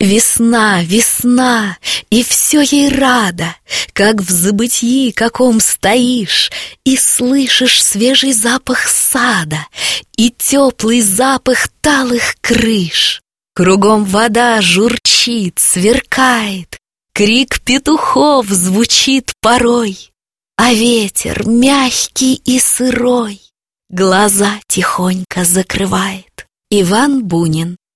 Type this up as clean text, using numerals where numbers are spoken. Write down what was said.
Весна, весна, и все ей рада, как в забытии каком стоишь, и слышишь свежий запах сада и теплый запах талых крыш. Кругом вода журчит, сверкает, крик петухов звучит порой, а ветер мягкий и сырой глаза тихонько закрывает. Иван Бунин.